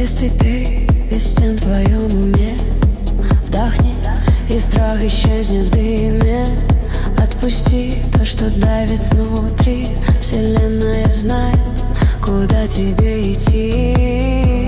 без цепей, без стен в твоем уме. Вдохни, и страх исчезнет в дыме. Отпусти то, что давит внутри. Вселенная знает, куда тебе идти.